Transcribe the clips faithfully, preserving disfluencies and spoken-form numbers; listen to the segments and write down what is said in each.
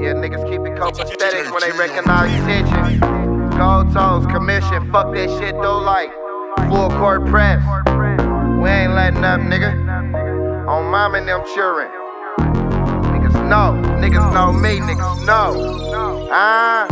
Yeah, niggas keep it copacetic when they recognize tension. Gold toes, commission, fuck that shit though like full court press. We ain't letting up, nigga. On mom and them children. Niggas know, niggas know me, niggas know. Ah.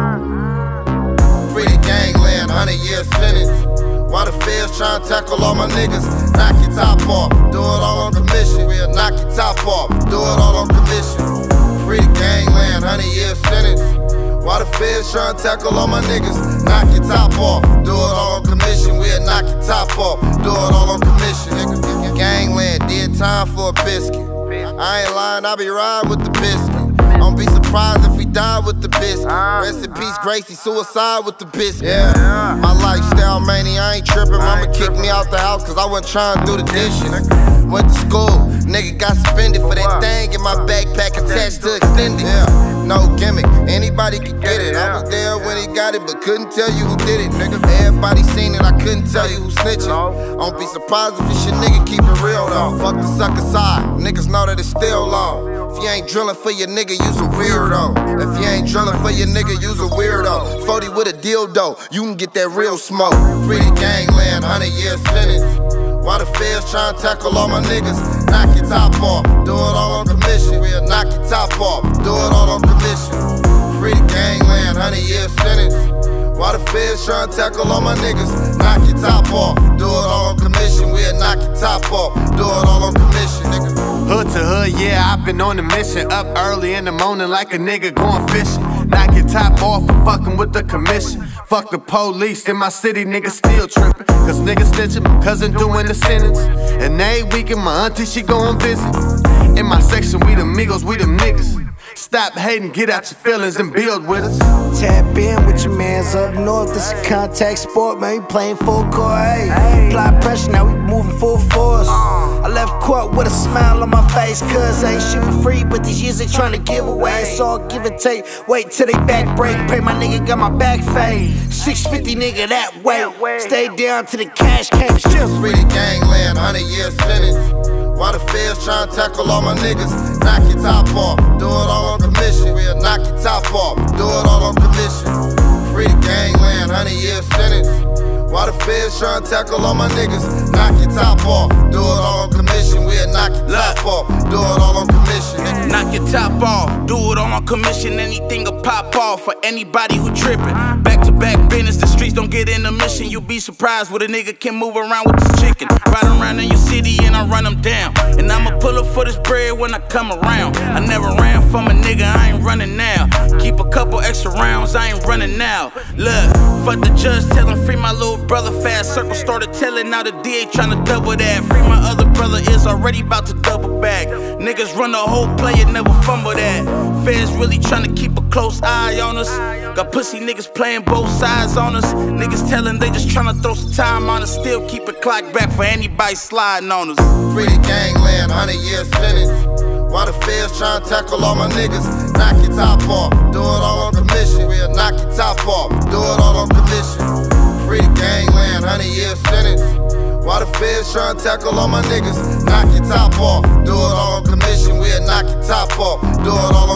Free the gangland, hundred year sentence. Why the feds tryna tackle all my niggas? Knock your top off, do it all on commission. We'll knock your top off, do it all on commission. Free the gangland, hundred year sentence. Why the feds tryna tackle all my niggas? Knock your top off, do it all on commission. We'll knock your top off, do it all on commission. Nigga, gangland, did time for a biscuit. I ain't lying, I be riding with the biscuit. Don't be surprised if we die with the biscuit. Rest in peace, Gracie, suicide with the biscuit. Yeah. My lifestyle mania, I ain't trippin'. Mama kicked me out the house cause I wasn't trying to do the dishes. Went to school, nigga got suspended for that thing in my backpack attached to extended. Yeah. No gimmick, anybody could get it. I was there when he got it, but couldn't tell you who did it, nigga. Everybody seen it, I couldn't tell you who snitching. Don't be surprised if it's your nigga, keep it real though. Fuck the sucker side, niggas know that it's still long. If you ain't drilling for your nigga, you's a weirdo. If you ain't drilling for your nigga, you's a weirdo. forty with a dildo, you can get that real smoke. Free the gangland, hundred year sentence. Why the feds tryna tackle all my niggas? Knock your top off, do it all on commission. We'll knock your top off, do it all on commission. Free the gangland, hundred year sentence. Why the feds tryna tackle all my niggas? Knock your top off, do it all on commission. We'll knock your top off, do it all on commission, nigga. Hood to hood, yeah, I've been on a mission. Up early in the morning like a nigga going fishing. Knock your top off for fucking with the commission. Fuck the police in my city, niggas still trippin'. Cause niggas snitchin', my cousin doing the sentence. And every weekend my auntie, she goin' visit. In my section, we the Migos, we them niggas. Stop hating, get out your feelings and build with us. Tap in with your mans up north. This a contact sport, man. We playing full court. Hey, apply pressure, now we moving full force. I left court with a smile on my face, cause I ain't shit for free, but these years they tryna give away. It's all give and take. Wait till they back break. Pray my nigga got my back fade. six fifty nigga that way. Stay down till the cash came. Just free the gangland, hundred year sentence. Why the feds tryna tackle all my niggas? Knock your top off, do it all on commission. We'll knock your top off, do it all on commission. Free the gangland, hundred year sentence. Why the feds tryna tackle all my niggas? Knock your top off, do it all on commission. We'll knock your top off, do it all on commission. Knock your top off, do it all on commission. Anything will pop off for anybody who trippin'. Back to back business, the streets don't get in the mission. You'll be surprised what a nigga can move around with this chicken. Ride around in your city and I run them down. And I'ma pull up for this bread when I come around. I never ran from a nigga, I ain't running now. Keep a couple extra rounds, I ain't running now. Look, fuck the judge, tell him free my little brother. Fast circle started telling, now the D A tryna double that. Free my other brother is already about to double back. Niggas run the whole play and never fumble that. Feds really tryna keep a close eye on us. Got pussy niggas playing both sides on us. Niggas telling they just tryna throw some time on us. Still keep a clock back for anybody sliding on us. Free the gangland, hundred year sentence. Why the feds tryna tackle all my niggas? Knock your top off, do it all on commission. We'll knock your top off, do it all on commission. Free the gangland, hundred year sentence. Why the feds tryna tackle all my niggas? Knock your top off, do it all on commission. We'll knock your top off, do it all on